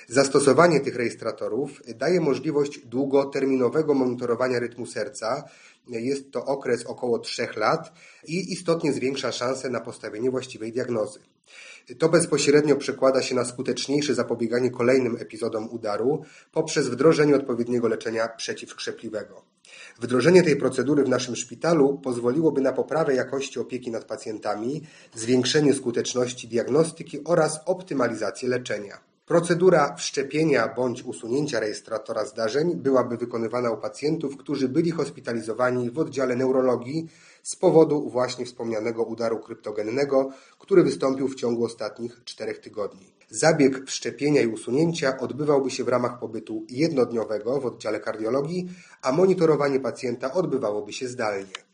Zastosowanie tych rejestratorów daje możliwość długoterminowego monitorowania rytmu serca. Jest to okres około 3 lat i istotnie zwiększa szanse na postawienie właściwej diagnozy. To bezpośrednio przekłada się na skuteczniejsze zapobieganie kolejnym epizodom udaru poprzez wdrożenie odpowiedniego leczenia przeciwkrzepliwego. Wdrożenie tej procedury w naszym szpitalu pozwoliłoby na poprawę jakości opieki nad pacjentami, zwiększenie skuteczności diagnostyki oraz optymalizację leczenia. Procedura wszczepienia bądź usunięcia rejestratora zdarzeń byłaby wykonywana u pacjentów, którzy byli hospitalizowani w oddziale neurologii z powodu właśnie wspomnianego udaru kryptogennego, który wystąpił w ciągu ostatnich 4 tygodni. Zabieg wszczepienia i usunięcia odbywałby się w ramach pobytu jednodniowego w oddziale kardiologii, a monitorowanie pacjenta odbywałoby się zdalnie.